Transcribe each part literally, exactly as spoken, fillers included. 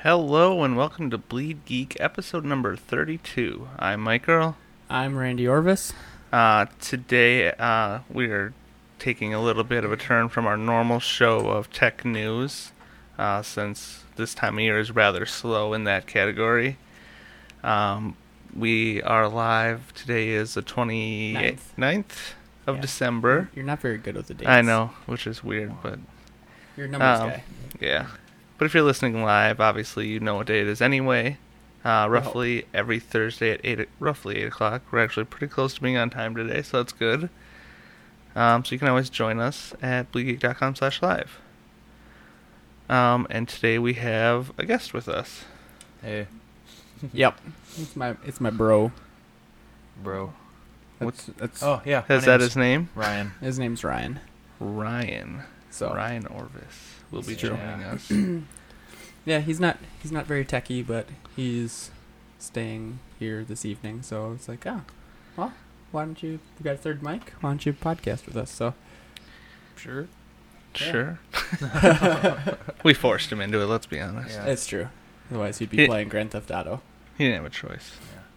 Hello and welcome to Bleed Geek, episode number thirty-two. I'm Mike Earl. I'm Randy Orvis. Uh, today uh, we are taking a little bit of a turn from our normal show of tech news, uh, since this time of year is rather slow in that category. Um, we are live. Today is the twenty-ninth of Yeah. December. You're not very good with the dates. I know, which is weird, but You're a numbers um, guy. yeah. But if you're listening live, obviously you know what day it is anyway. Uh, roughly every Thursday at eight, roughly eight o'clock. We're actually pretty close to being on time today, so that's good. Um, so you can always join us at bleedgeek.com slash live. Um, and today we have a guest with us. Hey, Yep. It's my it's my bro. bro. That's, that's Oh, yeah. Is my that name's his name? Ryan. his name's Ryan. Ryan. So Ryan Orvis will be It's true. joining us. yeah, he's not he's not very techy, but he's staying here this evening. So it's like, oh, well, why don't you? We got a third mic. Why don't you podcast with us? So Sure. Sure. We forced him into it, let's be honest. Yeah. it's true. Otherwise, he'd be He- playing Grand Theft Auto. He didn't have a choice.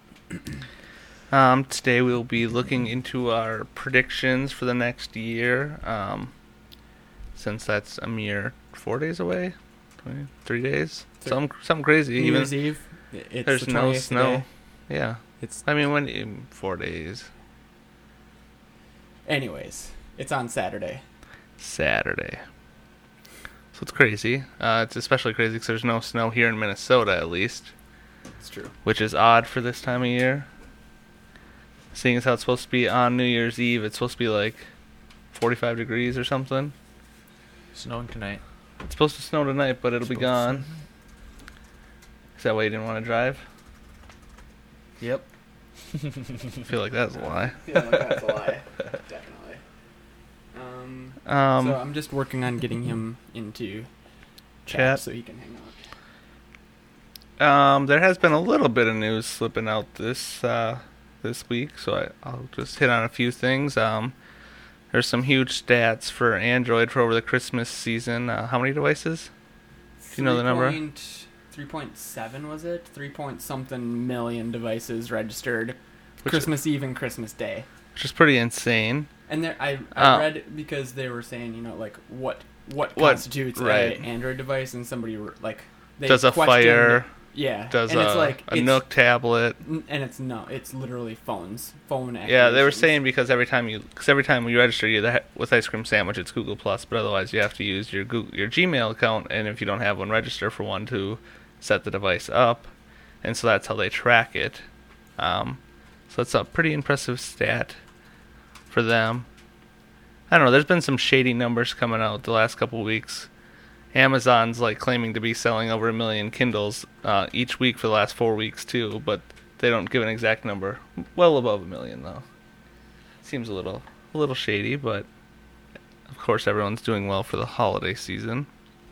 Um, today we'll be looking into our predictions for the next year. Um, since that's a mere four days away, twenty, three days, Three. some something crazy. New Even Year's Eve. It's there's the no twentieth snow. today. Yeah, It's I mean, when in four days, anyways. It's on Saturday. Saturday. So it's crazy. Uh, it's especially crazy because there's no snow here in Minnesota, at least, It's true. which is odd for this time of year. Seeing as how it's supposed to be on New Year's Eve, it's supposed to be like forty-five degrees or something. Snowing tonight. It's supposed to snow tonight, but it'll be gone. Is that why you didn't want to drive? Yep. I feel like that's a lie. Yeah, that's a lie. Definitely. Um, Um, so I'm just working on getting him into chat, Chat. so he can hang out. um, there has been a little bit of news slipping out this uh, this week, so I, I'll just hit on a few things. Um, there's some huge stats for Android for over the Christmas season. Uh, how many devices? Do you know the number? three point seven was it? three point something million devices registered Which, Christmas Eve and Christmas Day. which is pretty insane. And there, I, I Oh. read because they were saying, you know, like what what, What- constitutes right. an Android device, and somebody were, like they Does a questioned- Fire, yeah, does and a, it's like a it's, Nook tablet. n- and it's no, it's literally phones, phone. Yeah, they were activations. saying because every time you, because every time you register, you the, with Ice Cream Sandwich, it's Google Plus, but otherwise you have to use your Google, your Gmail account, and if you don't have one, register for one to set the device up, and so that's how they track it. Um, so it's a pretty impressive stat for them. I don't know. There's been some shady numbers coming out the last couple of weeks. Amazon's like claiming to be selling over a million Kindles uh, each week for the last four weeks too, but they don't give an exact number. Well above a million though. Seems a little a little shady, but of course everyone's doing well for the holiday season.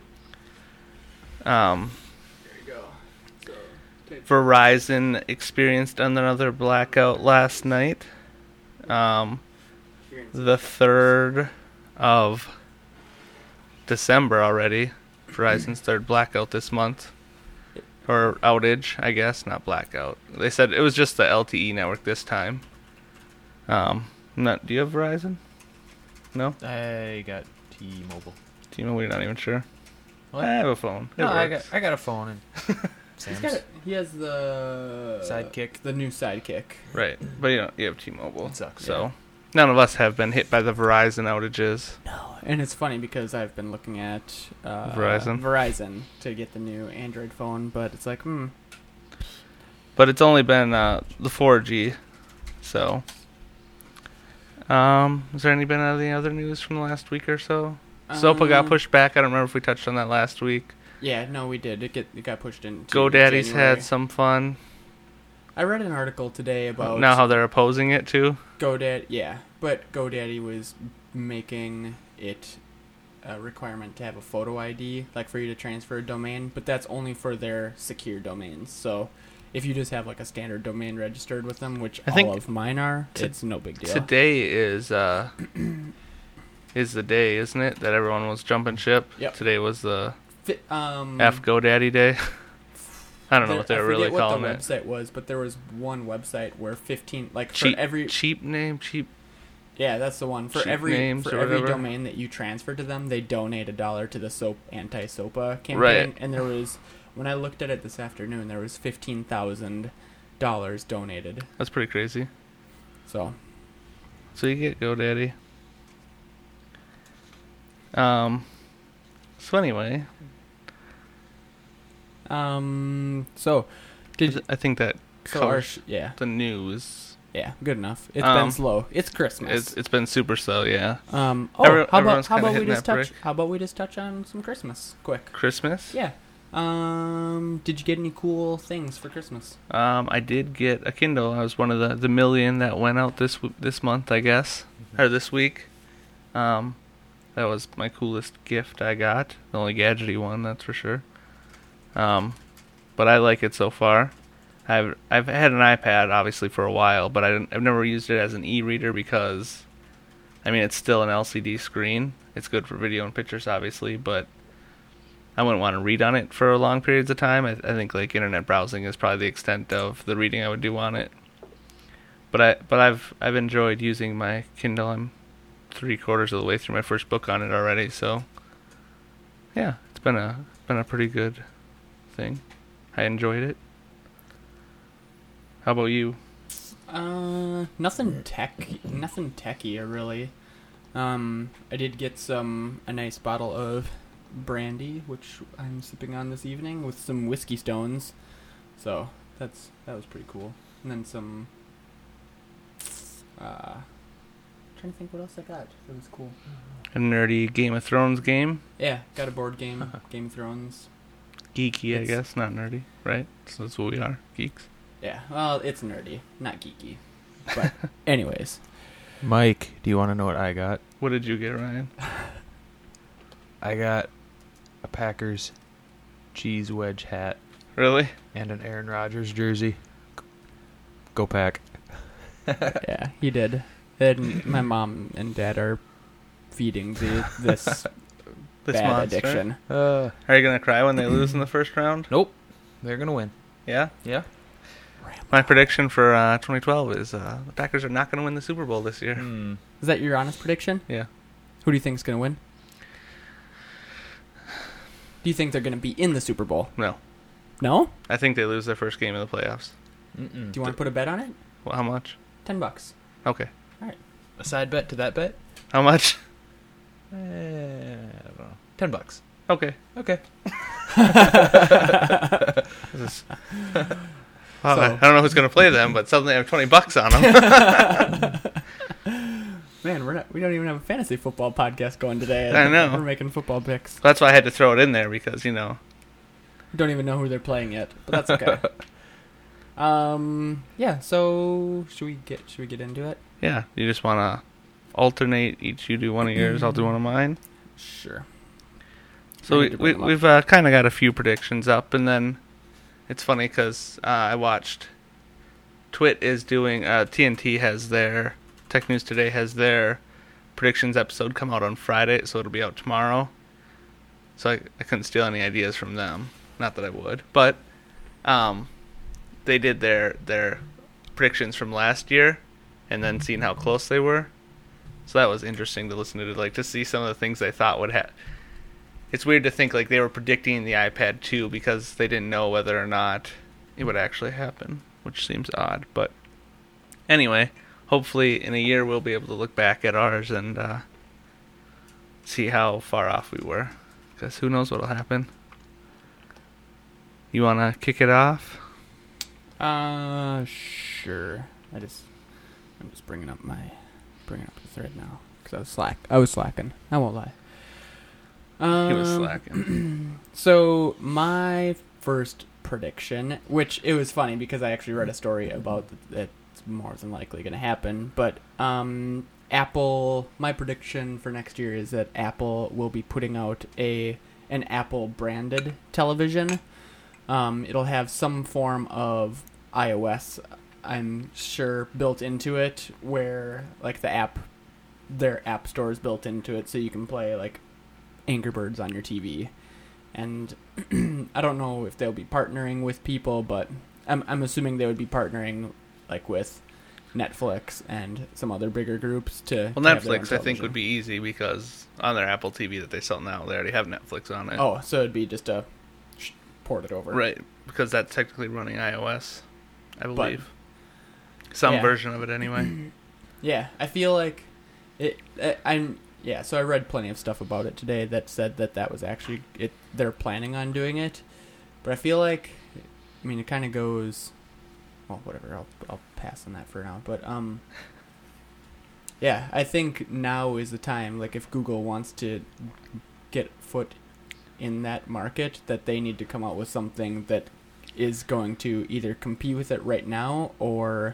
Um, There you go. So, Verizon experienced another blackout last night. Um, the third of December already. Verizon's third blackout this month. Or outage, I guess, not blackout. They said it was just the L T E network this time. Um, not. Do you have Verizon? No? I got T-Mobile. T-Mobile, you're not even sure? What? I have a phone. It No, I got works. I got a phone and He's Sam's. got a, he has the Sidekick. the new Sidekick. Right, but you know, you have T-Mobile. It sucks, So, yeah. none of us have been hit by the Verizon outages. No, and it's funny because I've been looking at uh, Verizon? Verizon to get the new Android phone, but it's like, hmm, But it's only been uh, the four G, so. Um, has there any been any other news from the last week or so? Zopa got Um, pushed back. I don't remember if we touched on that last week. Yeah, no, we did. It get it got pushed in. GoDaddy's January. had some fun. I read an article today about Now how they're opposing it too. GoDaddy. Yeah, but GoDaddy was making it a requirement to have a photo I D, like for you to transfer a domain, but that's only for their secure domains. So if you just have like a standard domain registered with them, which I all think of mine are, t- it's no big deal. Today is uh is the day, isn't it, that everyone was jumping ship? Yep. Today was the Fi- um, F GoDaddy day. I don't know There- what they I were forget really what calling the it. website was, but there was one website where fifteen like Cheap, for every cheap name, cheap. yeah, that's the one. For cheap every names for or every whatever. domain that you transfer to them, they donate a dollar to the soap anti-SOPA campaign. Right. And there was when I looked at it this afternoon, there was fifteen thousand dollars donated. That's pretty crazy. So So you get GoDaddy. Um. So anyway, um so did I think that so our covers sh- yeah the news. yeah good enough. It's Um, been slow. It's Christmas. It's it's been super slow, yeah. um oh Every- how about everyone's how kinda about we hitting just that touch break. how about we just touch on some Christmas quick. Christmas. Yeah. Um did you get any cool things for Christmas? Um, I did get a Kindle. I was one of the, the million that went out this w- this month, I guess, or this week. Um, that was my coolest gift I got. The only gadgety one, that's for sure. Um, but I like it so far. I've I've had an iPad obviously for a while, but I didn't, I've never used it as an e-reader because, I mean, it's still an L C D screen. It's good for video and pictures, obviously, but I wouldn't want to read on it for long periods of time. I, I think like internet browsing is probably the extent of the reading I would do on it. But I but I've I've enjoyed using my Kindle. I'm three quarters of the way through my first book on it already, so yeah, it's been a been a pretty good thing. I enjoyed it. How about you? Uh, nothing tech, nothing techy, really. Um, I did get some a nice bottle of brandy, which I'm sipping on this evening with some whiskey stones. So that's that was pretty cool. And then some. Uh, trying to think what else I got. That was cool. A nerdy Game of Thrones game? Yeah, got a board game, Game of Thrones. Geeky, I It's- guess, not nerdy, right? So that's what we are, geeks. Yeah, well, it's nerdy, not geeky. But anyways, Mike, do you want to know what I got? What did you get, Ryan? I got a Packers cheese wedge hat Really? and an Aaron Rodgers jersey. Go Pack. yeah, he did. And my mom and dad are feeding the this, This bad monster? addiction. Uh, Are you gonna cry when they lose in the first round? nope. They're going to win. Yeah? Yeah. My prediction for uh, twenty twelve is uh, the Packers are not going to win the Super Bowl this year. Hmm. Is that your honest prediction? Yeah. Who do you think is going to win? Do you think they're going to be in the Super Bowl? No. No? I think they lose their first game of the playoffs. Mm-mm. Do you want to put a bet on it? Well, how much? Ten bucks. Okay. A side bet to that bet? How much? Eh, I don't know. Ten bucks. Okay. Okay. This is- Wow, So- I I don't know who's going to play them, but suddenly I have twenty bucks on them. Man, we're not, we don't even have a fantasy football podcast going today. I know. We're making football picks. That's why I had to throw it in there because, you know. Don't even know who they're playing yet, but that's okay. um, yeah. So should we get should we get into it? Yeah, you just want to alternate. Each you do one of yours, I'll do one of mine. Sure. So I we, need to we, bring 'em up. we've uh, kind of got a few predictions up, and then it's funny because uh, I watched Twit is doing, uh, T N T has their, Tech News Today has their predictions episode come out on Friday, so it'll be out tomorrow. So I, I couldn't steal any ideas from them. Not that I would, but um, they did their their predictions from last year, and then seeing how close they were. So that was interesting to listen to, like to see some of the things they thought would happen. It's weird to think like they were predicting the iPad two because they didn't know whether or not it would actually happen, which seems odd. But anyway, hopefully in a year we'll be able to look back at ours and uh, see how far off we were, because who knows what'll happen. You want to kick it off? Uh, sure. I just I'm just bringing up my bringing up the thread now because I was slack. I was slacking. I won't lie. Um, He was slacking. So my first prediction, which it was funny because I actually read a story about that it's more than likely going to happen, but um, Apple. My prediction for next year is that Apple will be putting out a an Apple branded television. Um, it'll have some form of iOS, I'm sure, built into it, where like the app, their app store is built into it, so you can play like Angry Birds on your T V, and I don't know if they'll be partnering with people, but I'm I'm assuming they would be partnering like with Netflix and some other bigger groups to. Well, to have their own Netflix I think television. would be easy because on their Apple T V that they sell now, they already have Netflix on it. Oh, so it'd be just a sh- port it over. Right, because that's technically running iOS, I But- believe. Some yeah. version of it anyway. Yeah, I feel like it. I, I'm yeah. So I read plenty of stuff about it today that said that that was actually it. They're planning on doing it, but I feel like, I mean, it kind of goes. Well, whatever. I'll I'll pass on that for now. But um. Yeah, I think now is the time. Like, if Google wants to get foot in that market, that they need to come out with something that is going to either compete with it right now or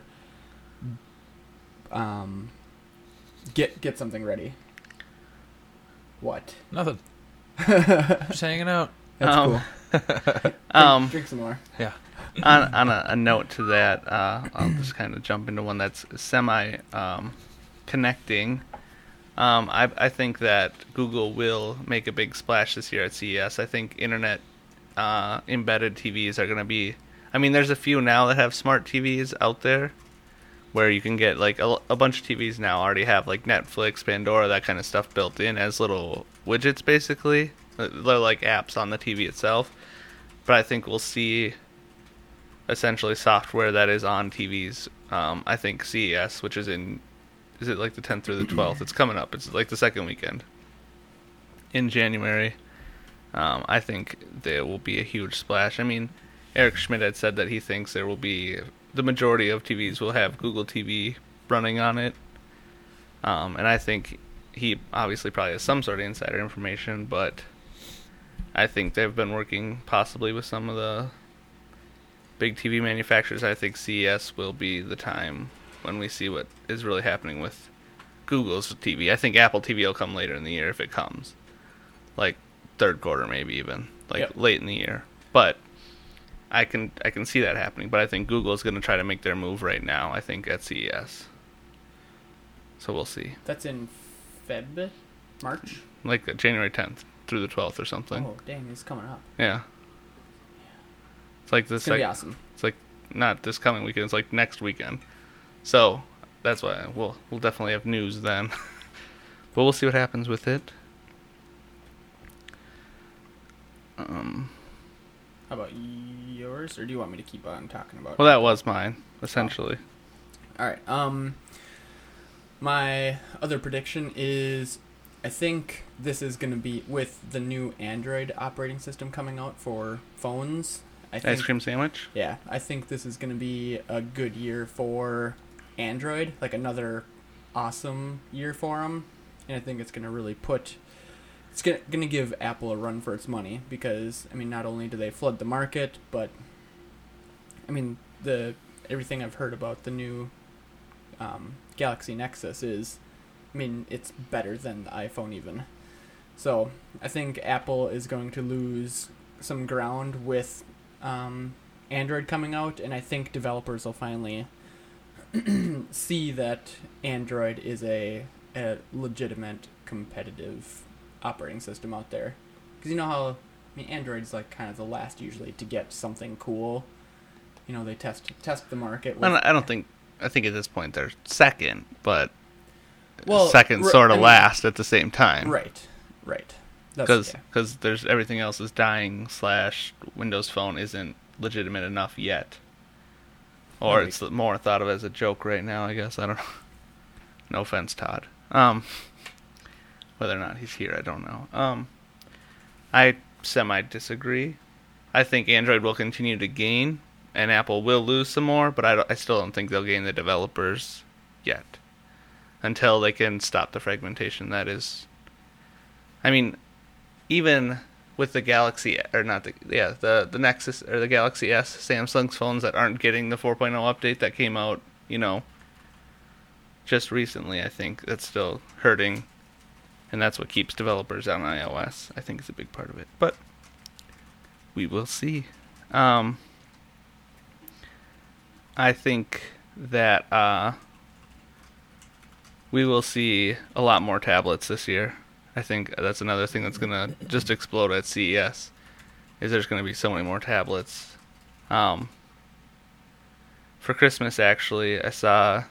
um, get get something ready. What? Nothing. That's Just hanging out. Um, cool. Drink, Um, drink some more. Yeah. on on a, a note to that, uh, I'll just kind of jump into one that's semi um, connecting. Um, I I think that Google will make a big splash this year at C E S. I think internet uh, embedded T Vs are going to be. I mean, there's a few now that have smart T Vs out there, where you can get like a, a bunch of T Vs now already have like Netflix, Pandora, that kind of stuff built in as little widgets, basically. They're like apps on the T V itself. But I think we'll see essentially software that is on T Vs. Um, I think C E S, which is in, is it like the tenth or the twelfth? It's coming up. It's like the second weekend in January. Um, I think there will be a huge splash. I mean, Eric Schmidt had said that he thinks there will be, the majority of T Vs will have Google T V running on it. Um, and I think he obviously probably has some sort of insider information, but I think they've been working possibly with some of the big T V manufacturers. I think C E S will be the time when we see what is really happening with Google's T V. I think Apple T V will come later in the year if it comes. Like third quarter maybe even. Like Yep. late in the year. But I can I can see that happening, but I think Google is going to try to make their move right now, I think, at C E S. So we'll see. That's in Feb, March. Like uh, January tenth through the twelfth or something. Oh, dang! It's coming up. Yeah. It's like this. It's gonna like, be awesome. It's like not this coming weekend. It's like next weekend. So that's why we'll we'll definitely have news then. But we'll see what happens with it. Um. How about yours, or do you want me to keep on talking about? Well, that was mine essentially. All right. Um, my other prediction is, I think this is going to be with the new Android operating system coming out for phones. I think, Ice cream sandwich. Yeah, I think this is going to be a good year for Android, like another awesome year for them, and I think it's going to really put. It's going to give Apple a run for its money because, I mean, not only do they flood the market, but, I mean, the everything I've heard about the new um, Galaxy Nexus is, I mean, it's better than the iPhone even. So I think Apple is going to lose some ground with um, Android coming out, and I think developers will finally see that Android is a, a legitimate competitive operating system out there. Because you know how, I mean, Android's like kind of the last usually to get something cool. You know, they test test the market. With, I don't, I don't think. I think at this point they're second, but Well, second r- sort I of mean- last at the same time. Right, right. Because yeah. there's everything else is dying. Slash Windows Phone isn't legitimate enough yet, or Maybe. it's more thought of as a joke right now. I guess I don't know. No offense, Todd. Um, whether or not he's here, I don't know. Um, I semi disagree. I think Android will continue to gain, and Apple will lose some more. But I, don't- I still don't think they'll gain the developers yet, until they can stop the fragmentation. That is, I mean, even with the Galaxy, or not the, yeah, the, the Nexus, or the Galaxy S, Samsung's phones that aren't getting the four point oh update that came out, you know, just recently, I think that's still hurting, and that's what keeps developers on iOS. I think is a big part of it, but we will see. Um, I think that uh, we will see a lot more tablets this year. I think that's another thing that's going to just explode at C E S. is there's going to be so many more tablets. Um, for Christmas, actually, I saw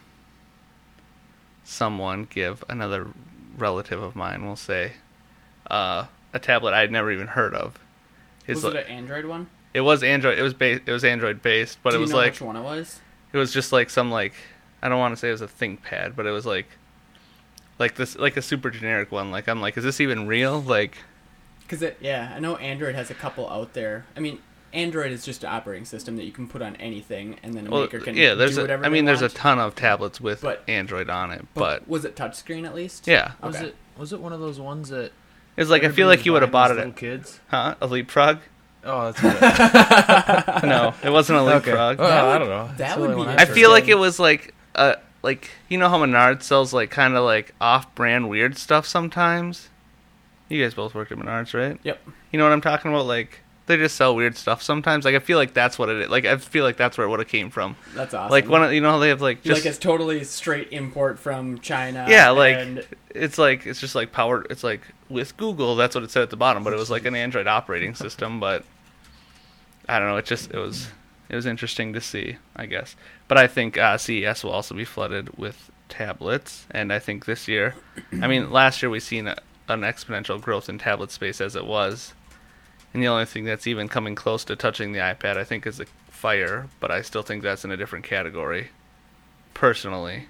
someone give another relative of mine, we'll say, uh, a tablet I'd never even heard of. Was It's it like- an Android one? It was Android. It was ba- It was Android based, but Do it you was know like which one it was? it was just like some like I don't want to say it was a ThinkPad, but it was like like this like a super generic one. Like I'm like, is this even real? Like, Because it, yeah, I know Android has a couple out there. I mean, Android is just an operating system that you can put on anything, and then a well, maker can yeah. There's do a, whatever I mean, they there's want. a ton of tablets with But- Android on it, But, but was it touchscreen at least? yeah, Was Okay. it was it one of those ones that it's like I feel everybody like you would was have bought buying it, as at, little kids? huh? A Leapfrog? Oh, that's good. No, it wasn't a Leapfrog. Well, That I would- don't know. that That's the would only be one I I've heard. feel like it was like uh like you know how Menards sells like kind of like off-brand weird stuff sometimes. You guys both worked at Menards, right? Yep. You know what I'm talking about? Like they just sell weird stuff sometimes. Like I feel like that's what it is. Like I feel like that's where it would have came from. That's awesome. Like one, of- you know how they have like just like it's totally straight import from China. yeah, like and it's like it's just like powered. It's like with Google, that's what it said at the bottom, but it was like an Android operating system. But I don't know. It just it was it was interesting to see, I guess. But I think uh, C E S will also be flooded with tablets, and I think this year, I mean, last year we seen a, an exponential growth in tablet space as it was, and the only thing that's even coming close to touching the iPad, I think, is the Fire. But I still think that's in a different category, personally.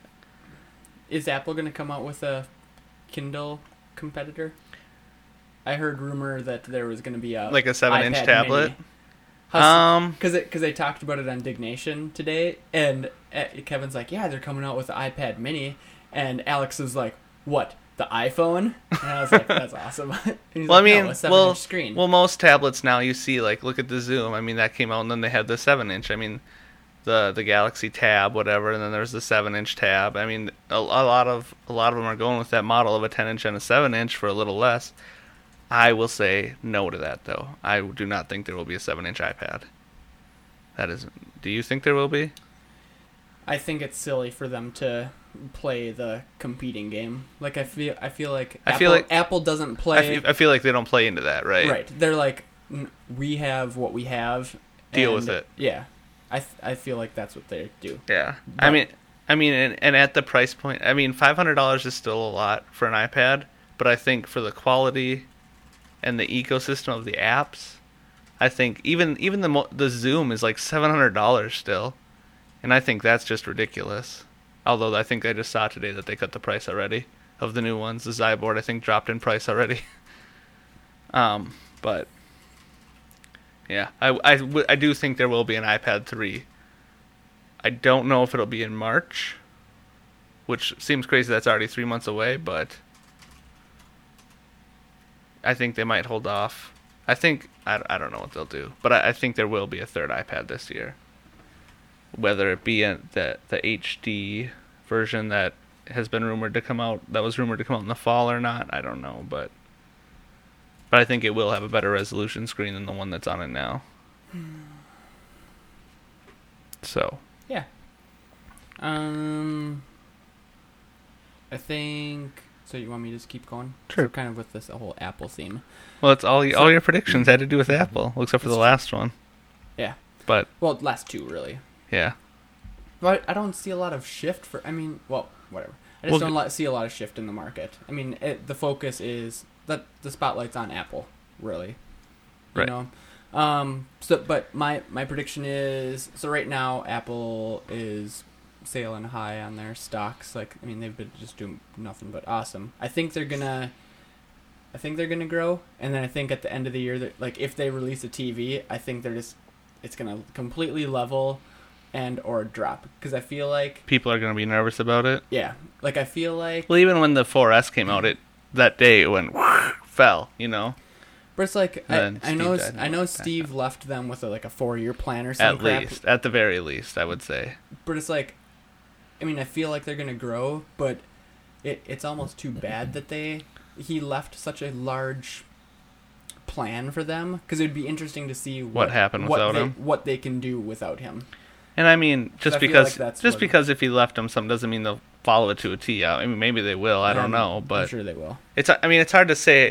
is Apple going to come out with a Kindle competitor? I heard rumor that there was going to be a Like a seven-inch iPad tablet? Mini. Um, Because because they talked about it on Dignation today, and uh, Kevin's like, yeah, they're coming out with the iPad Mini, and Alex is like, what, the iPhone? And I was like, that's awesome. And he's Well, I like, mean, no, a seven-inch well, screen. well, most tablets now you see like look at the Zoom. I mean, that came out, and then they had the seven-inch. I mean, the the Galaxy Tab, whatever, and then there's the seven-inch Tab. I mean, a, a lot of a lot of them are going with that model of a ten-inch and a seven-inch for a little less. I will say no to that, though. I do not think there will be a seven-inch iPad. That is. Do you think there will be? I think it's silly for them to play the competing game. Like I feel, I feel like I Apple, feel like- Apple doesn't I play. fe- I feel like they don't play into that, right? Right. They're like, "N- we have what we have. Deal and- with it. Yeah. I th- I feel like that's what they do. Yeah, I But- mean, I mean, and, and at the price point, I mean, five hundred dollars is still a lot for an iPad, but I think for the quality and the ecosystem of the apps, I think even even the mo- the Zoom is like seven hundred dollars still, and I think that's just ridiculous. Although I think I just saw today that they cut the price already of the new ones. The Zyboard I think dropped in price already. um, but yeah, I, I, w- I do think there will be an iPad three. I don't know if it'll be in March, which seems crazy that's already three months away, but I think they might hold off. I think, I, I don't know what they'll do, but I, I think there will be a third iPad this year. Whether it be a, the, the H D version that has been rumored to come out, that was rumored to come out in the fall or not, I don't know, but but I think it will have a better resolution screen than the one that's on it now. So, Yeah. Um. I think. So you want me to just keep going? Sure. So kind of with this whole Apple theme. well, it's all all your predictions had to do with Apple, except for the last one. Yeah. But Well, last two really. yeah, But I don't see a lot of shift for. I mean, well, whatever. I just Well, don't li- see a lot of shift in the market. I mean, it, the focus is that the spotlight's on Apple, really. You Right. know. Um. So, but my my prediction is so right now Apple is sailing high on their stocks. Like, I mean, they've been just doing nothing but awesome. I think they're gonna. I think they're gonna grow, and then I think at the end of the year, that like if they release a T V, I think they're just it's gonna completely level and or drop because I feel like people are going to be nervous about it. yeah, like I feel like Well, even when the four S came out, it that day it went fell, you know. but it's like I, then I know Steve died I know about that. Steve left them with a, like a four year plan or some At crap, least, at the very least, I would say. but it's like I mean I feel like they're gonna grow, but it it's almost too bad that they he left such a large plan for them because it'd be interesting to see what, What happened what without they, him. what they can do without him. And I mean, just I feel because like that's just what- because if he left them some doesn't mean they'll follow it to a T. I mean, maybe they will. I don't And know, I'm but sure they will. it's. I mean, it's hard to say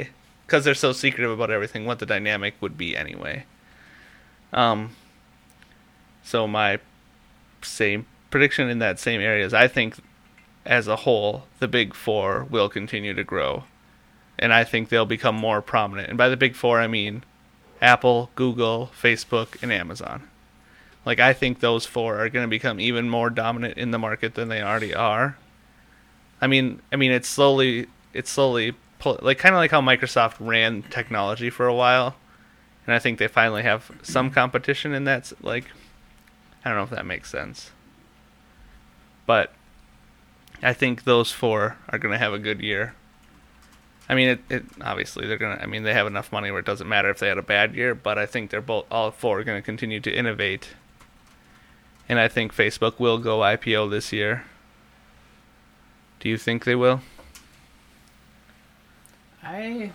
because they're so secretive about everything, what the dynamic would be anyway. Um. So my same prediction in that same area is I think, as a whole, the big four will continue to grow, and I think they'll become more prominent. And by the big four, I mean Apple, Google, Facebook, and Amazon. Like, I think those four are going to become even more dominant in the market than they already are. I mean, I mean, it's slowly, it's slowly, pull, like kind of like how Microsoft ran technology for a while, and I think they finally have some competition in that. Like, I don't know if that makes sense, but I think those four are going to have a good year. I mean, it, it obviously they're gonna. I mean, they have enough money where it doesn't matter if they had a bad year. But I think they're both all four are going to continue to innovate, and I think Facebook will go I P O this year. Do you think they will? I.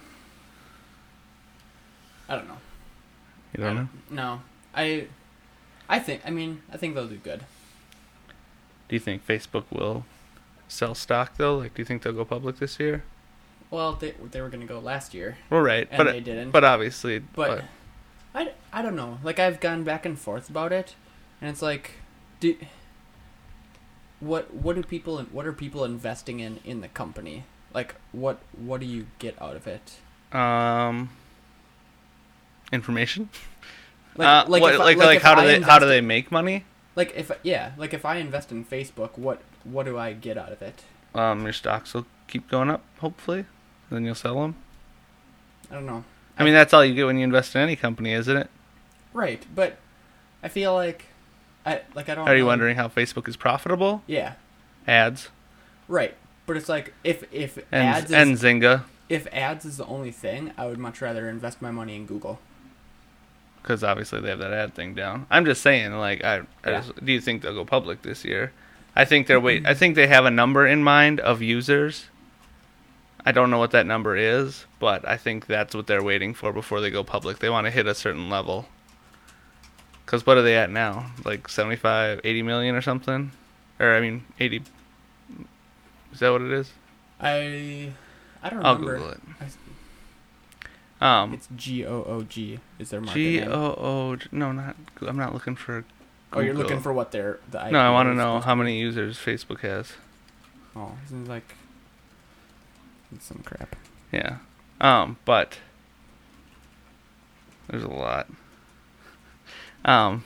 I don't know. You don't I, know? No, I. I think. I mean, I think they'll do good. Do you think Facebook will sell stock though? Like, do you think they'll go public this year? Well, they they were gonna go last year. Well, right, and but they didn't. But obviously, But I, I don't know. Like, I've gone back and forth about it, and it's like, do what what do people what are people investing in in the company? Like, what what do you get out of it? um, information. Like uh, like what, if I- like, like like if how do I they how do invest- they make money? Like if yeah, like if I invest in Facebook, what what do I get out of it? Um, your stocks will keep going up, hopefully. Then you'll sell them. I don't know. I mean, that's all you get when you invest in any company, isn't it? Right, but I feel like I like I don't. Are you know. wondering how Facebook is profitable? Yeah. Ads Right, but it's like if if and ads is, and Zynga, if ads is the only thing, I would much rather invest my money in Google. because obviously they have that ad thing down. I'm just saying, like, I, I Yeah. just, do you think they'll go public this year? I think they're wait. I think they have a number in mind of users. I don't know what that number is, but I think that's what they're waiting for before they go public. They want to hit a certain level. Because what are they at now? Like seventy-five, eighty million or something? Or, I mean, eighty. Is that what it is? I I don't I'll remember. Google it. I, Um, it's G O O G is their market G name. O O. No, not. I'm not looking for. Oh, you're looking Google. for what their the I P No, I want to is know supposed how be. many users Facebook has. Oh, isn't it like it's some crap. Yeah. Um, but there's a lot. Um,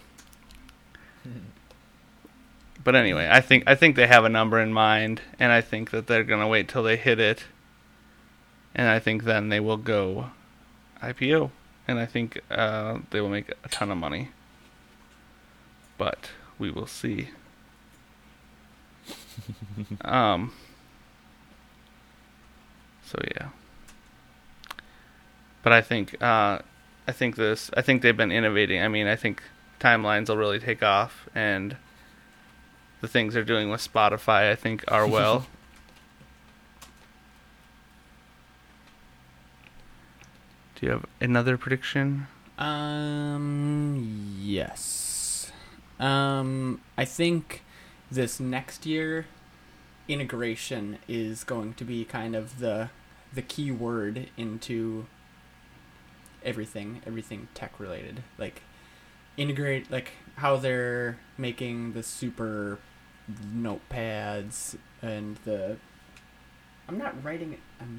but anyway, I think I think they have a number in mind, and I think that they're gonna wait till they hit it, and I think then they will go I P O, and I think uh, they will make a ton of money. But we will see. um. So yeah. But I think uh, I think this I think they've been innovating. I mean, I think timelines will really take off, and the things they're doing with Spotify, I think, are well. Do you have another prediction? Um yes. Um I think this next year integration is going to be kind of the the key word into everything everything tech related, like integrate, like how they're making the super notepads and the I'm not writing it I'm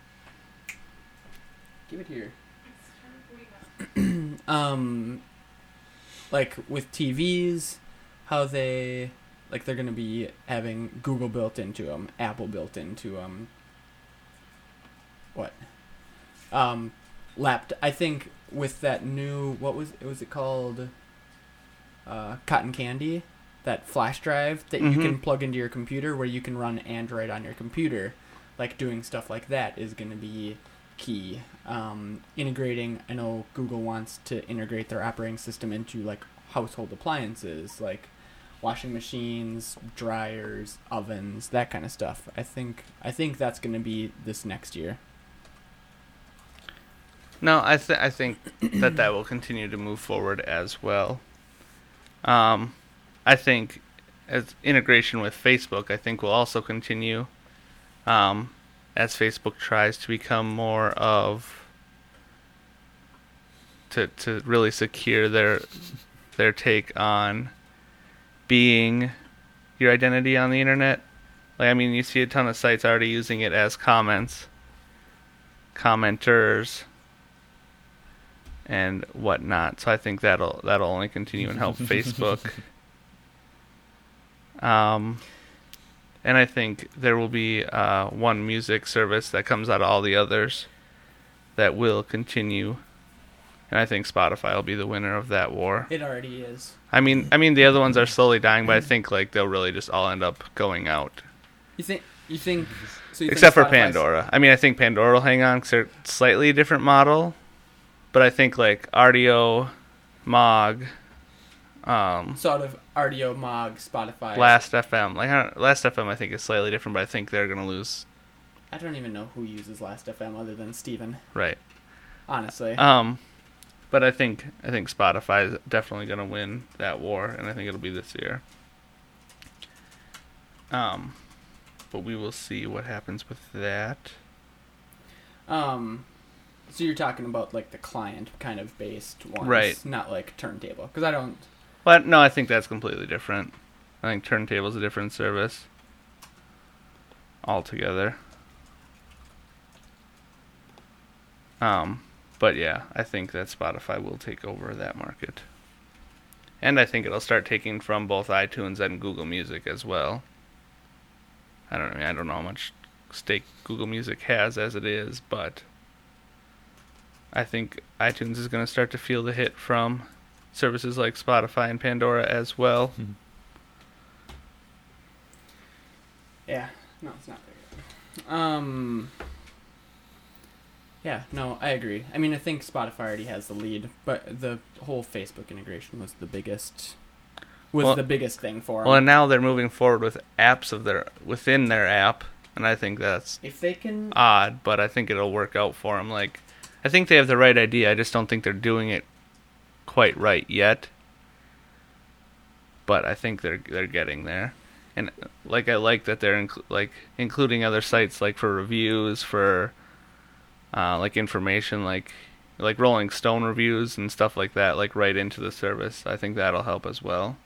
give it here um like with T Vs, how they like they're gonna be having Google built into them, Apple built into them. What? Um, lapt. I think with that new what was was it called? Uh, Cotton Candy, that flash drive that Mhm. you can plug into your computer, where you can run Android on your computer. Like doing stuff like that is gonna be key. Um, integrating. I know Google wants to integrate their operating system into like household appliances, like washing machines, dryers, ovens, that kind of stuff. I think I think that's going to be this next year. No, I th- I think that that will continue to move forward as well. Um, I think as integration with Facebook, I think will also continue. Um, as Facebook tries to become more of to to really secure their their take on being your identity on the internet. Like, I mean, you see a ton of sites already using it as comments, commenters, and whatnot. So I think that'll that'll only continue and help Facebook. Um, and I think there will be uh, one music service that comes out of all the others that will continue. And I think Spotify will be the winner of that war. It already is. I mean, I mean the other ones are slowly dying, but I think like they'll really just all end up going out. You think? You think? So you Except think for Pandora. I mean, I think Pandora will hang on because they're slightly different model. But I think like R D O, M O G, um, sort of R D O, M O G, Spotify. Last F M. Like I don't, Last F M, I think is slightly different, but I think they're gonna lose. I don't even know who uses Last F M other than Steven. Right. Honestly. Um, but I think I think Spotify is definitely gonna win that war, and I think it'll be this year. Um, but we will see what happens with that. Um. So you're talking about like the client kind of based ones, right? Not like Turntable, because I don't. But no, I think that's completely different. I think Turntable's a different service altogether. Um, but yeah, I think that Spotify will take over that market, and I think it'll start taking from both iTunes and Google Music as well. I don't know. I don't know how much stake Google Music has as it is, but I think iTunes is going to start to feel the hit from services like Spotify and Pandora as well. Mm-hmm. Yeah, no, it's not very good. Um, yeah, no, I agree. I mean, I think Spotify already has the lead, but the whole Facebook integration was the biggest, was well, the biggest thing for them. Well, and now they're moving forward with apps of their within their app, and I think that's if they can odd, but I think it'll work out for them. Like, I think they have the right idea. I just don't think they're doing it quite right yet. But I think they're they're getting there. And like I like that they're inc- like including other sites like for reviews, for uh, like information, like like Rolling Stone reviews and stuff like that, like right into the service. I think that'll help as well.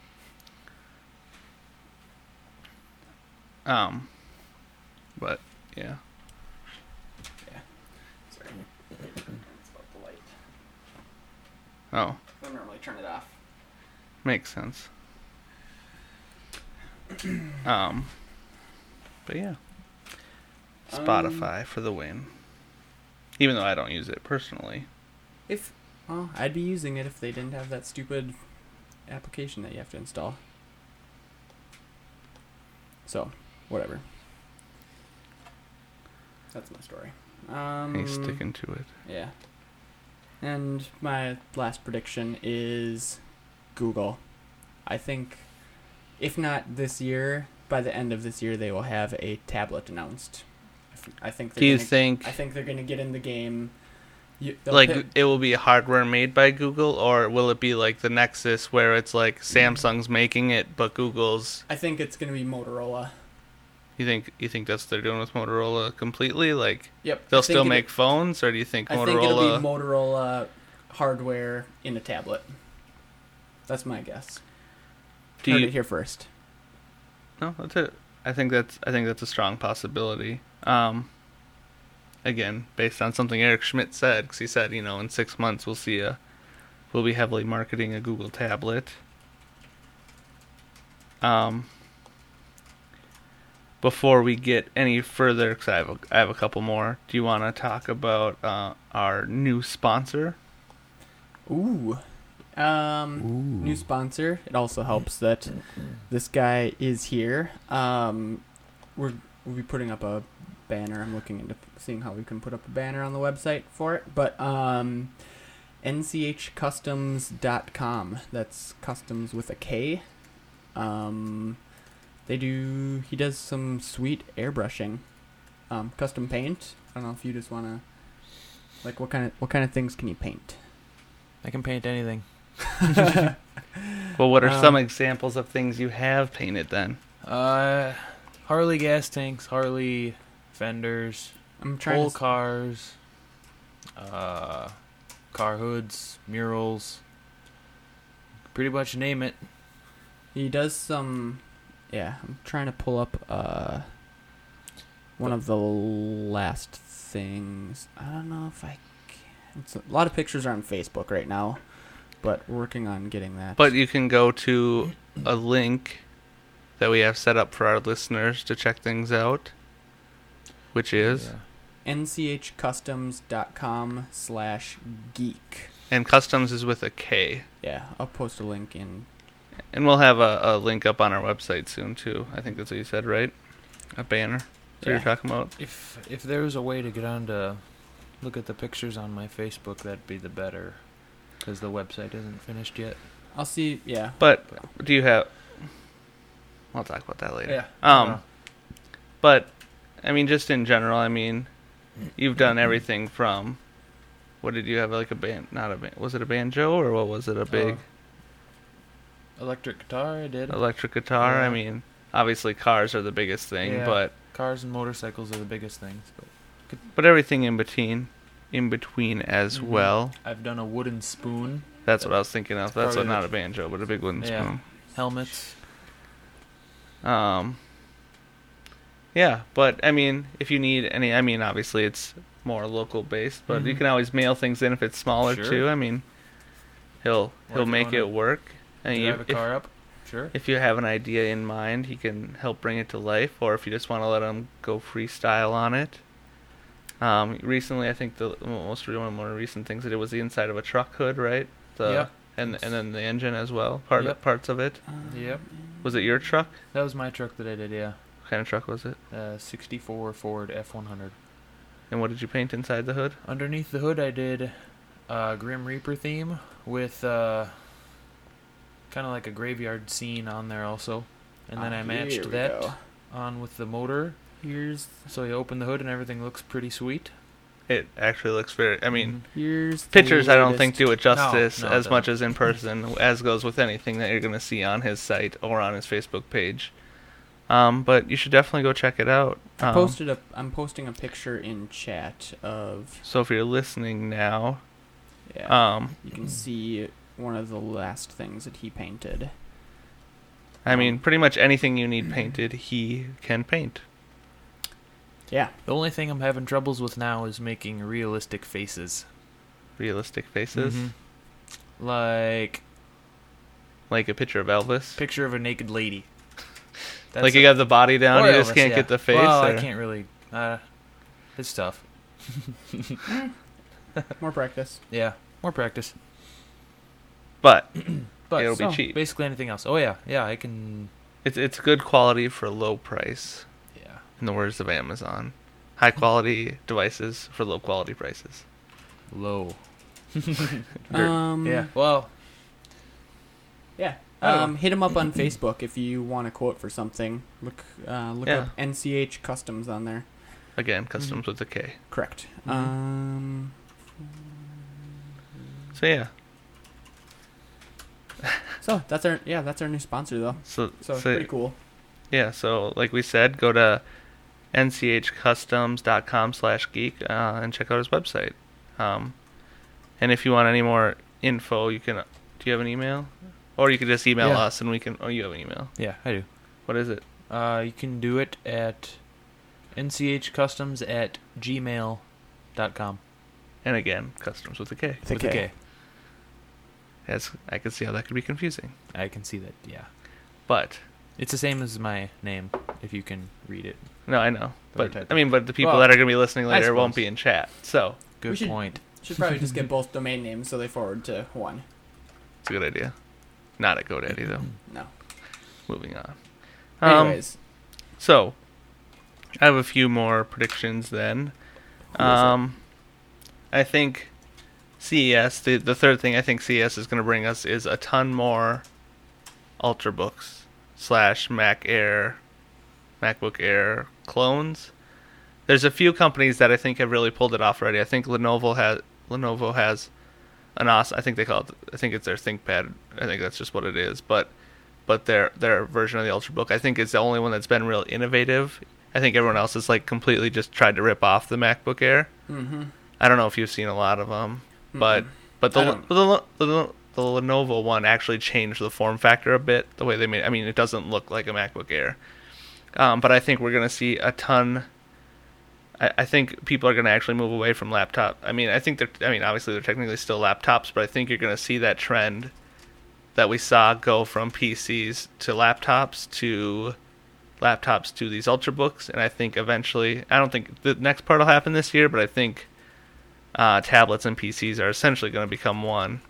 Um, but yeah. Yeah. Sorry. It's about the light. Oh, I normally turn it off. makes sense. Um, but yeah, Spotify um, for the win. Even though I don't use it personally. If, well, I'd be using it if they didn't have that stupid application that you have to install. So, whatever. That's my story. Um, He's sticking to it. Yeah. And my last prediction is Google. I think, if not this year, by the end of this year, they will have a tablet announced. I think. Do you gonna, think? I think they're going to get in the game. You, like pick, it will be hardware made by Google, or will it be like the Nexus, where it's like Samsung's making it, but Google's? I think it's going to be Motorola. You think you think that's what they're doing with Motorola completely? Like, yep, they'll still make phones, or do you think I Motorola? I think it'll be Motorola hardware in a tablet. That's my guess. Do Heard you it here first? No, that's it. I think that's I think that's a strong possibility. Um, again, based on something Eric Schmidt said, because he said, you know, in six months we'll see a, we'll be heavily marketing a Google tablet. Um. Before we get any further, because I have a, I have a couple more. Do you want to talk about uh, our new sponsor? Ooh. Um, Ooh. New sponsor. It also helps that this guy is here. Um, we're, we'll be putting up a banner. I'm looking into seeing how we can put up a banner on the website for it. But um, N C H customs dot com. That's customs with a K. Um, they do. He does some sweet airbrushing, um, custom paint. I don't know if you just wanna, like, what kind of what kind of things can you paint? I can paint anything. Well, what are um, some examples of things you have painted then? Uh, Harley gas tanks, Harley fenders, I'm trying whole to cars, uh, car hoods, murals, pretty much name it. He does some. Yeah, I'm trying to pull up uh one of the last things. I don't know if I can. It's a lot of pictures are on Facebook right now, but working on getting that. But you can go to a link that we have set up for our listeners to check things out, which is Yeah. N C H customs dot com slash geek. and customs is with a K. Yeah, I'll post a link in. And we'll have a, a link up on our website soon too. I think that's what you said, right? A banner. So Yeah. you're talking about. If if there was a way to get on to look at the pictures on my Facebook, that'd be the better, because the website isn't finished yet. I'll see. Yeah. But do you have? I'll talk about that later. Yeah. Um, but I mean, just in general, I mean, you've done everything from. What did you have? Like a band? Not a band. Was it a banjo or what was it? A big Uh, electric guitar, I did. electric guitar? Yeah. I mean, obviously cars are the biggest thing, Yeah. but Cars and motorcycles are the biggest things. But but everything in between, in between as Mhm. well. I've done a wooden spoon, That's what I was thinking of. That's Probably what, not the- a banjo, but a big wooden Yeah. spoon. helmets. Um, yeah, but I mean, if you need any, I mean, obviously it's more local based, but you Mhm. can always mail things in if it's smaller Sure. too. I mean, he'll Or he'll if you make wanna it work. And you, Drive a if, car up. Sure. if you have an idea in mind, he can help bring it to life. Or if you just want to let him go freestyle on it. Um, recently, I think the most one of the more recent things I did was the inside of a truck hood, right? The, Yep. And and then the engine as well, part Yep. parts of it. Um, Yep. Was it your truck? That was my truck that I did, yeah. What kind of truck was it? Uh, sixty-four Ford F one hundred. And what did you paint inside the hood? Underneath the hood, I did a Grim Reaper theme with uh, kind of like a graveyard scene on there also. And then ah, I here matched we that go. on with the motor. Here's So you open the hood and everything looks pretty sweet. It actually looks very. I mean, here's the pictures I don't think latest- do it justice No, no, as it much doesn't. as in person, as goes with anything that you're going to see on his site or on his Facebook page. Um, but you should definitely go check it out. I Um, posted a. I'm posting a picture in chat of. So if you're listening now, Yeah. um, you can see one of the last things that he painted. I mean, pretty much anything you need painted, he can paint. Yeah. The only thing I'm having troubles with now is making realistic faces. Realistic faces, Mhm. Like, like a picture of Elvis. picture of a naked lady. That's Like you a- got the body down, or you just Elvis, can't yeah. get the face. Well, or- I can't really. Uh, it's tough. More practice. Yeah, more practice. But But it'll be so, cheap. Basically anything else. Oh yeah, yeah, I can. It's it's good quality for low price. Yeah. In the words of Amazon, high quality devices for low quality prices. Low. Um, yeah. Well. Yeah. I don't Um, hit him up on Facebook if you want a quote for something. Look, uh, look Yeah. up N C H Customs on there. Again, customs Mm-hmm. with a K. Correct. Mhm. Um, So yeah, so that's our yeah that's our new sponsor though. so So, so pretty cool. yeah, so like we said, go to N C H customs dot com slash geek uh, and check out his website. Um, and if you want any more info, you can. Do you have an email? Or you could just email Yeah. us and we can. Oh, you have an email. Yeah, I do. What is it? Uh, you can do it at nchcustoms at gmail dot com. And again, customs with a K. The With a K. K. As I can see how that could be confusing, I can see that. Yeah. but It's the same as my name, if you can read it. no, I know. Or But type I mean, but the people Well, that are going to be listening I later won't suppose. be in chat, so Good We should- point. Should probably just get both domain names so they forward to one. it's a good idea. Not at GoDaddy though. No. Moving on. Um, Anyways, So, I have a few more predictions then. Who is it? Um, I think C E S, the, the third thing I think C E S is going to bring us is a ton more Ultrabooks slash Mac Air, MacBook Air clones. There's a few companies that I think have really pulled it off already. I think Lenovo has Lenovo has an awesome. I think they call it. I think it's their ThinkPad. I think that's just what it is. But but their their version of the Ultrabook, I think, is the only one that's been real innovative. I think everyone else has like completely just tried to rip off the MacBook Air. mm-hmm. I don't know if you've seen a lot of them, but But I the don't- the, the the Lenovo one actually changed the form factor a bit. The way they made, I mean, it doesn't look like a MacBook Air. Um, but I think we're gonna see a ton. I, I think people are gonna actually move away from laptop. I mean, I think they're. I mean, obviously they're technically still laptops, but I think you're gonna see that trend that we saw go from P Cs to laptops to laptops to these ultrabooks, and I think eventually, I don't think the next part will happen this year, but I think uh, tablets and P Cs are essentially going to become one.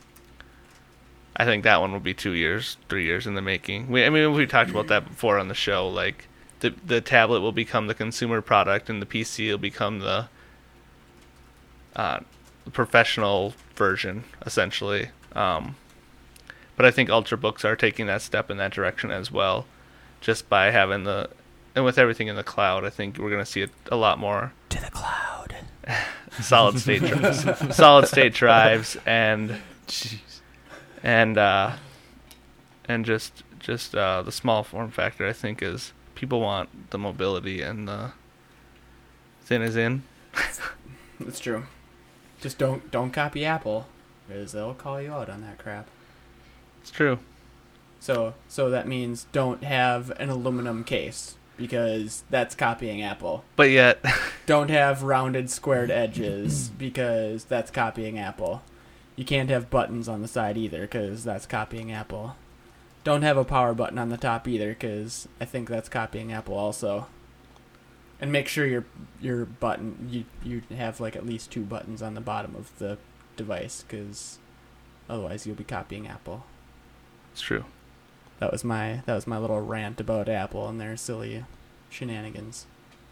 I think that one will be two years, three years in the making. We, I mean, we talked about that before on the show. Like the the tablet will become the consumer product, and the P C will become the uh, professional version, essentially. Um, but I think ultrabooks are taking that step in that direction as well. Just by having the, and with everything in the cloud, I think we're going to see a, a lot more To the cloud. solid state drives, solid state drives, and Jeez. and uh, and just just uh, the small form factor. I think is people want the mobility, and the thin is in. That's true. Just don't don't copy Apple, because they'll call you out on that crap. It's true. So so that means don't have an aluminum case, because that's copying Apple. But yet, Don't have rounded squared edges, because that's copying Apple. You can't have buttons on the side either, because that's copying Apple. Don't have a power button on the top either, because I think that's copying Apple also. And make sure your your button, you you have like at least two buttons on the bottom of the device, because otherwise you'll be copying Apple. it's true. That was my that was my little rant about Apple and their silly shenanigans.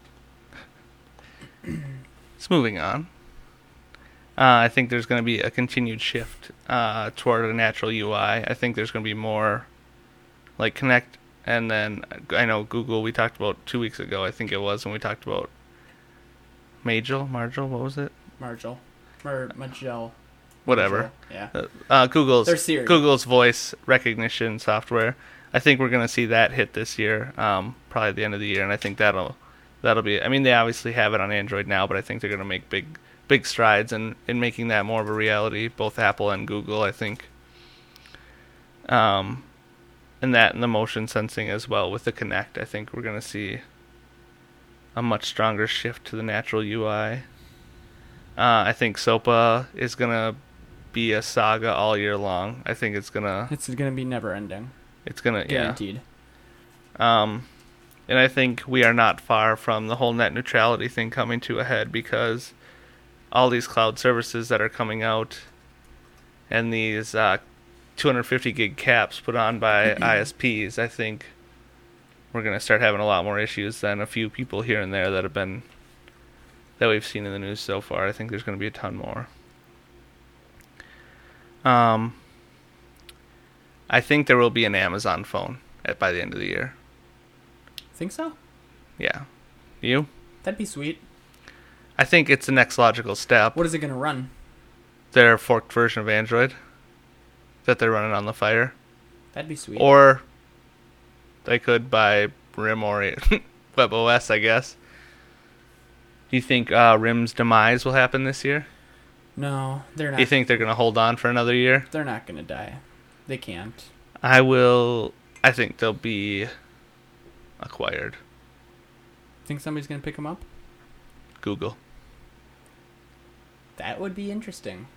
So moving on. Uh, I think there's going to be a continued shift uh, toward a natural U I. I think there's going to be more like Connect, and then I know Google we talked about two weeks ago, I think it was, when we talked about Majel, Margel, what was it? Margel. Mer Magel. Whatever. Yeah. Uh, uh, Google's They're Siri. Google's voice recognition software. I think we're going to see that hit this year, um, probably at the end of the year, and I think that'll that'll be. I mean, they obviously have it on Android now, but I think they're going to make big big strides in, in making that more of a reality. Both Apple and Google, I think. Um, and that and the motion sensing as well with the Kinect. I think we're going to see a much stronger shift to the natural U I. Uh, I think SOPA is going to be a saga all year long. I think it's gonna It's gonna be never ending. it's gonna Guaranteed. yeah. Um and I think we are not far from the whole net neutrality thing coming to a head, because all these cloud services that are coming out and these uh, two hundred fifty gig caps put on by I S Ps, I think we're gonna start having a lot more issues than a few people here and there that have been that we've seen in the news so far. I think there's gonna be a ton more. Um, I think there will be an Amazon phone at by the end of the year. Think so? Yeah. You? That'd be sweet. I think it's the next logical step. What is it gonna run? Their forked version of Android that they're running on the Fire. That'd be sweet. Or they could buy RIM or WebOS, I guess. Do you think uh, RIM's demise will happen this year? no, they're not. Do you think they're going to hold on for another year? They're not gonna die. They can't. I will. I think they'll be acquired. Think somebody's gonna pick them up? Google. That would be interesting.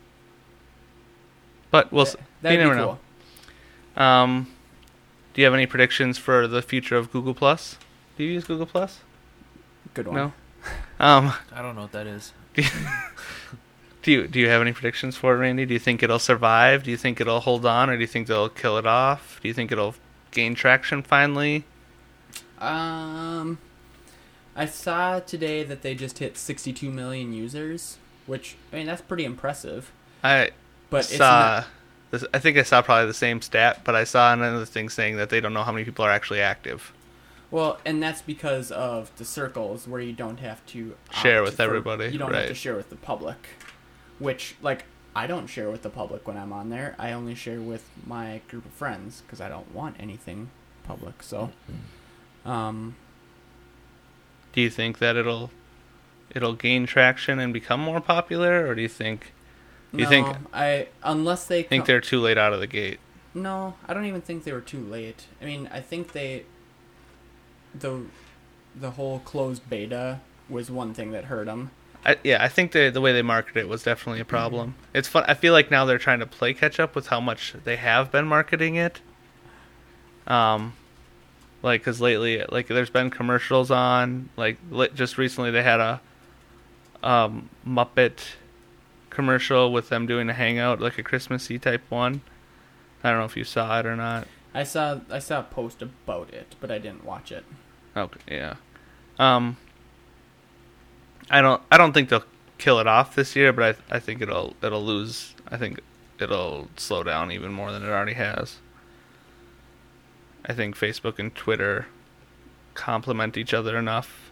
But we'll. That- s that'd you be never cool. know. Um, do you have any predictions for the future of Google Plus? Do you use Google Plus? Good one. No. Um, I don't know what that is. do you do you have any predictions for it, Randy? Do you think it'll survive? Do you think it'll hold on, or do you think they'll kill it off? Do you think it'll gain traction finally? Um, I saw today that they just hit sixty-two million users, which I mean that's pretty impressive. I But it's saw. not, This, I think I saw probably the same stat, but I saw another thing saying that they don't know how many people are actually active. well, and that's because of the circles where you don't have to Share opt with for- everybody, You don't have to right. share with the public, which like I don't share with the public when I'm on there. I only share with my group of friends because I don't want anything public. So, um, Do you think that it'll it'll gain traction and become more popular, or do you think You no, think I unless they think co- they're too late out of the gate? No, I don't even think they were too late. I mean, I think they the the whole closed beta was one thing that hurt them. I, yeah, I think the the way they marketed it was definitely a problem. Mm-hmm. It's fun. I feel like now they're trying to play catch up with how much they have been marketing it. Um, like because lately, like there's been commercials on. Like li- just recently, they had a um Muppet commercial with them doing a hangout, like a Christmassy type one. I don't know if you saw it or not. I saw I saw a post about it, but I didn't watch it. Okay, yeah. Um, I don't I don't think they'll kill it off this year, but I I think it'll it'll lose. I think it'll slow down even more than it already has. I think Facebook and Twitter complement each other enough.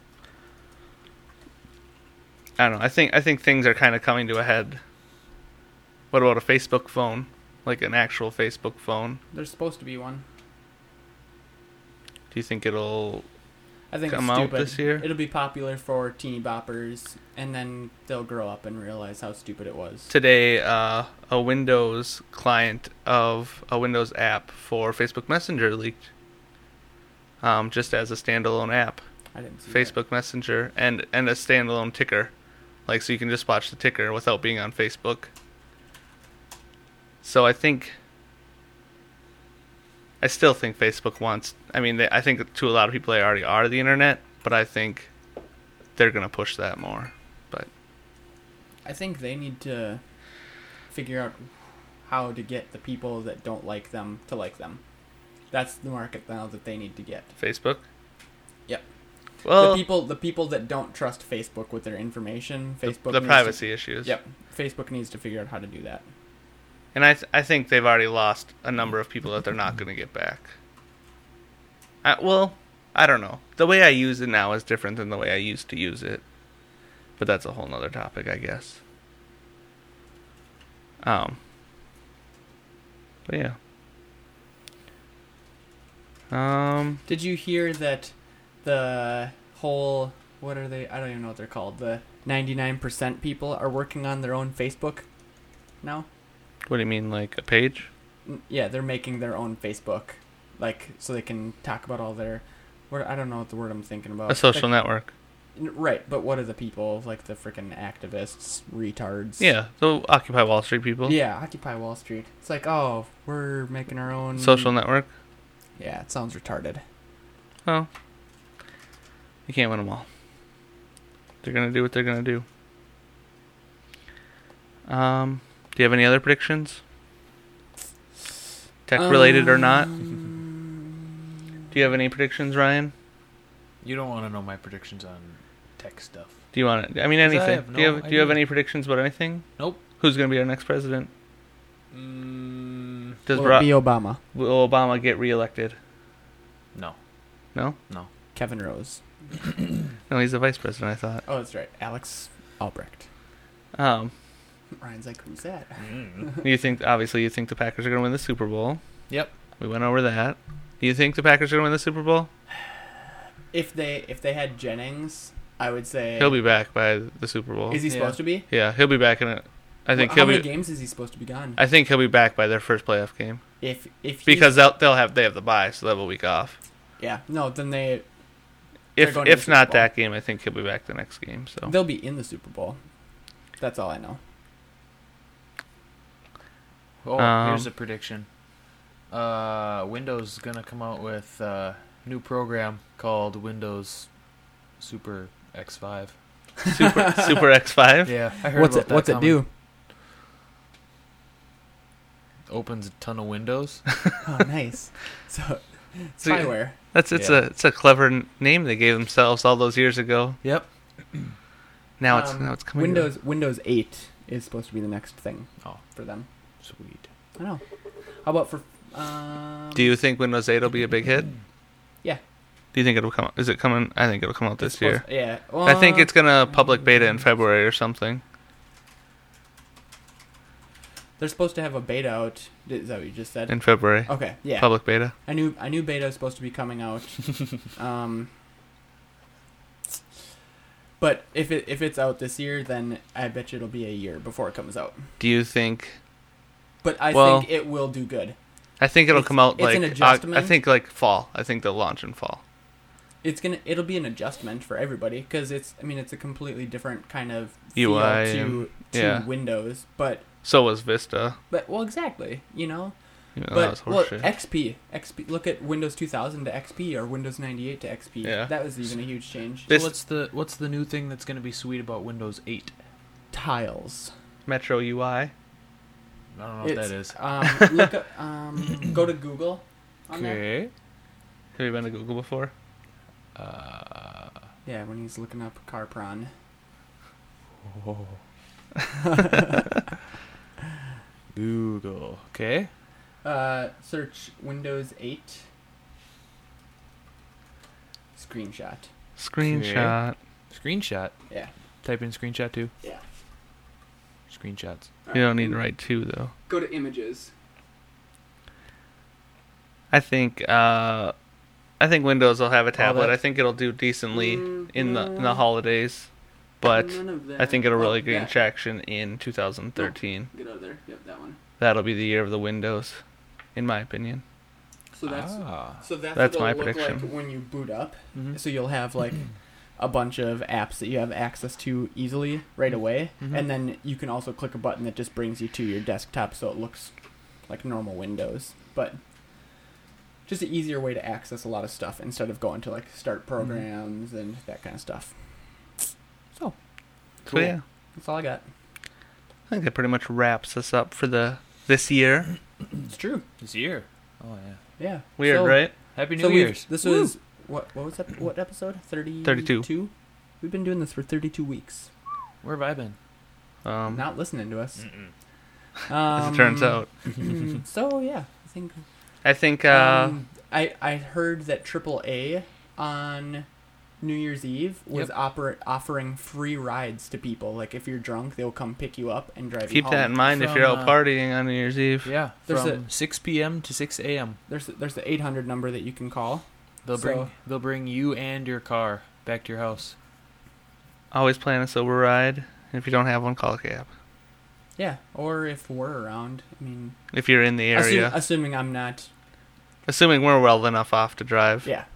I don't know. I think I think things are kind of coming to a head. What about a Facebook phone? Like an actual Facebook phone? There's supposed to be one. Do you think it'll I think come it's out stupid. this year? It'll be popular for teeny boppers, and then they'll grow up and realize how stupid it was. Today, uh, a Windows client of a Windows app for Facebook Messenger leaked. Um, just as a standalone app. I didn't see Facebook Messenger and, and a standalone ticker. Like, so you can just watch the ticker without being on Facebook. So I think... I still think Facebook wants... I mean, they, I think to a lot of people they already are the internet, but I think they're going to push that more. But I think they need to figure out how to get the people that don't like them to like them. That's the market now that they need to get. Facebook? Yep. Well, the people the people that don't trust Facebook with their information, Facebook the needs privacy to, issues. Yep. Facebook needs to figure out how to do that. And I th- I think they've already lost a number of people that they're not going to get back. I, well, I don't know. The way I use it now is different than the way I used to use it. But that's a whole nother topic, I guess. Um. But yeah. Um. Did you hear that the whole, what are they, I don't even know what they're called, the ninety-nine percent people are working on their own Facebook now? What do you mean, like a page? N- Yeah, they're making their own Facebook, like, so they can talk about all their, what, I don't know what the word I'm thinking about. A social Like, network. n- Right, but what are the people, like the freaking activists, retards? Yeah, the Occupy Wall Street people. Yeah, Occupy Wall Street. It's like, oh, we're making our own... Social network. Yeah, it sounds retarded. Well, you can't win them all. They're going to do what they're going to do. Um... Do you have any other predictions? Tech-related or not? Um, Do you have any predictions, Ryan? You don't want to know my predictions on tech stuff. Do you want to... I mean, 'Cause I anything. have do you no have, do you have idea. any predictions about anything? Nope. Who's going to be our next president? Mm, Does Will Bra- it be Obama? will Obama get reelected? no. No? No. Kevin Rose. No, he's the vice president, I thought. Oh, that's right. Alex Albrecht. Um, Ryan's like, who's that? you think... Obviously, you think the Packers are going to win the Super Bowl. Yep. We went over that. Do you think the Packers are going to win the Super Bowl? If they if they had Jennings, I would say... He'll be back by the Super Bowl. Is he Yeah. supposed to be? Yeah, he'll be back in it. I think Well, he'll how many be... games is he supposed to be gone? I think he'll be back by their first playoff game. If if he's- Because they'll they'll have they have the bye, so they'll have a week off. yeah, no, then they They're If going to the if Super not Bowl. that game, I think he'll be back the next game. So they'll be in the Super Bowl. That's all I know. Oh, Um, here's a prediction. Uh, Windows is gonna come out with a new program called Windows Super X five. Super Super X five. Yeah, I heard What's about it that What's it coming. do? Opens a ton of windows. Oh, nice. So So- spyware. That's it's Yeah. a it's a clever n- name they gave themselves all those years ago. Yep. Now it's Um, now it's coming. to- Windows Windows eight is supposed to be the next thing Oh, for them. sweet. I know. How about for? Um, Do you think Windows eight will be a big hit? Yeah. Do you think it'll come? Is it coming? I think it'll come out it's this year. supposed- Yeah. Well, I think it's gonna public beta in February or something. They're supposed to have a beta out. Is that what you just said? In February, Okay. Yeah. public beta. I knew I knew beta was supposed to be coming out. um, But if it if it's out this year, then I bet you it'll be a year before it comes out. Do you think? But I Well- think it will do good. I think it'll It's- come out it's like an Oc- I adjustment. think like fall. I think they'll launch in fall. It's gonna it'll be an adjustment for everybody because it's I mean it's a completely different kind of U feel I to and- to yeah. Windows. But So was Vista. but well exactly you know. You know, that But was well, horseshit. X P, X P. Look at Windows two thousand to X P or Windows ninety-eight to X P. Yeah. That was even a huge change. This- So what's the what's the new thing that's going to be sweet about Windows eight? Tiles. Metro U I. I don't know what It's, that is. Um, look up, um, go to Google. On there. Okay. Have you been to Google before? Uh, Yeah, when he's looking up Carpron. oh. Google. Okay. Uh, search Windows eight. Screenshot. Screenshot. Screenshot. Yeah. Type in screenshot too. Yeah. Screenshots. You don't need to write two though. Go to images. I think. Uh, I think Windows will have a tablet. that- I think it'll do decently Mm, in the in no. the holidays, but None of that. I think it'll really Oh, gain that. traction in two thousand thirteen. Get out of there. Yep, that one. That'll be the year of the Windows, in my opinion. So that's ah. so that's, That's what my it'll look prediction. like when you boot up. Mhm. So you'll have like a bunch of apps that you have access to easily right away, Mhm. and then you can also click a button that just brings you to your desktop, so it looks like normal Windows, but just an easier way to access a lot of stuff instead of going to like start programs and that kind of stuff. So, So yeah, that's all I got. I think that pretty much wraps us up for the this year. It's true. This year. Oh yeah. Yeah. Weird, So- right? Happy New so we've- Year's. This Woo! was what? What was that? What episode? Thirty. thirty-two. We've been doing this for thirty-two weeks. Where have I been? Um, Not listening to us. Mm-mm. as Um, it turns out, so yeah, I think. I think. Uh, um, I I heard that triple A on New Year's Eve was Yep. oper- offering free rides to people. Like if you're drunk, they'll come pick you up and drive you keep home. that in mind if From, you're out uh, partying on New Year's Eve. Yeah. There's From six p.m. to six a.m. There's there's the eight hundred number that you can call. They'll So- bring they'll bring you and your car back to your house. Always plan a sober ride. If you don't have one, call a cab. Yeah, or if we're around, I mean, If you're in the assume- area, assuming I'm not. assuming we're well enough off to drive. Yeah.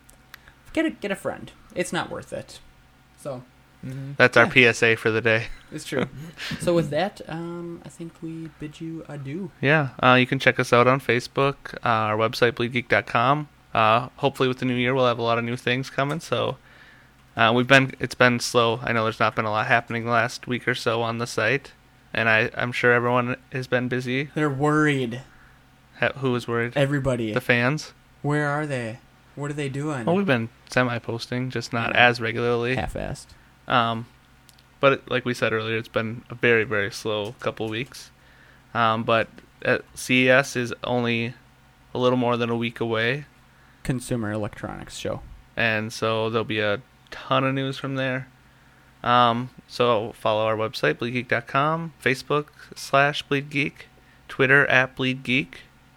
Get a get a friend. It's not worth it. So Mm-hmm. That's our Yeah. P S A for the day. it's true. So with that, um, I think we bid you adieu. Yeah, uh, you can check us out on Facebook, uh, our website, bleed geek dot com. Uh, hopefully with the new year, we'll have a lot of new things coming. So uh, we've been, it's been slow. I know there's not been a lot happening the last week or so on the site. And I, I'm sure everyone has been busy. They're worried. Ha- Who is worried? Everybody. The fans. Where are they? What are they doing? Well, we've been semi-posting, just not Yeah. as regularly. half-assed. Um, but it, like we said earlier, it's been a very, very slow couple weeks. Um, but at C E S is only a little more than a week away, Consumer Electronics Show. and so there'll be a ton of news from there. Um, so follow our website, bleed geek dot com, Facebook slash bleedgeek, Twitter at bleedgeek.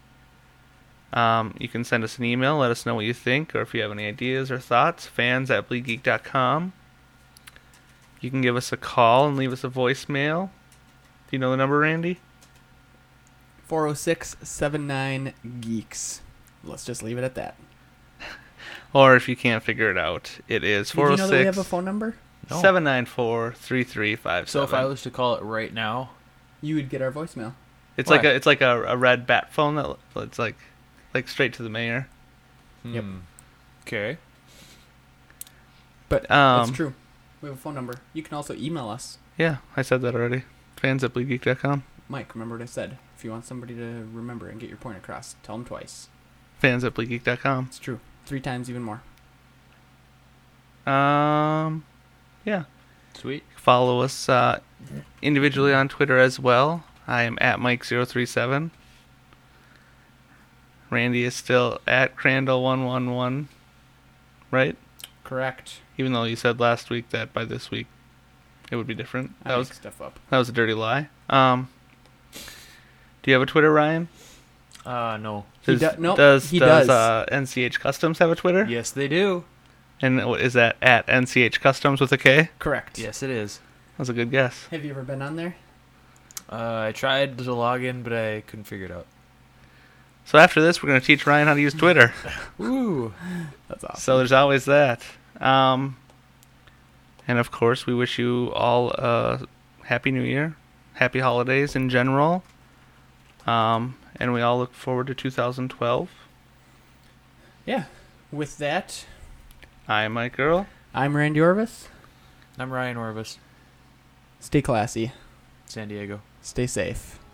Um, you can send us an email, let us know what you think, or if you have any ideas or thoughts, fans at bleed geek dot com. You can give us a call and leave us a voicemail. Do you know the number, Randy? four oh six, seven nine, geeks. Let's just leave it at that. Or if you can't figure it out, it is Did four you oh know that we have a six, phone number? No. seven nine four, three three five So seven. if I was to call it right now, You would get our voicemail. It's Why? like a it's like a, a red bat phone that it's like like straight to the mayor. Yep. hmm. Okay. But Um, that's true. We have a phone number. You can also email us. Yeah, I said that already. Fans at bleed geek dot com. Mike, remember what I said. If you want somebody to remember and get your point across, tell them twice. Fans at bleed geek dot com. It's true. Three times even more. Um, yeah. Sweet. Follow us uh, individually on Twitter as well. I am at Mike zero three seven. Randy is still at Crandall one one one. Right? Correct. Even though you said last week that by this week it would be different. I That make was stuff up. that was a dirty lie. Um, do you have a Twitter, Ryan? Uh, no. He Does, do- nope, does, he does does. Uh, N C H Customs have a Twitter? Yes, they do. And is that at N C H Customs with a K? Correct. Yes, it is. That's a good guess. Have you ever been on there? Uh, I tried to log in, but I couldn't figure it out. So after this, we're going to teach Ryan how to use Twitter. Ooh. That's awesome. So there's always that. Um, and of course, we wish you all a happy new year, happy holidays in general. Um, and we all look forward to two thousand twelve. Yeah. With that, I'm Mike Earl. I'm Randy Orvis. I'm Ryan Orvis, Stay classy. San Diego. Stay safe.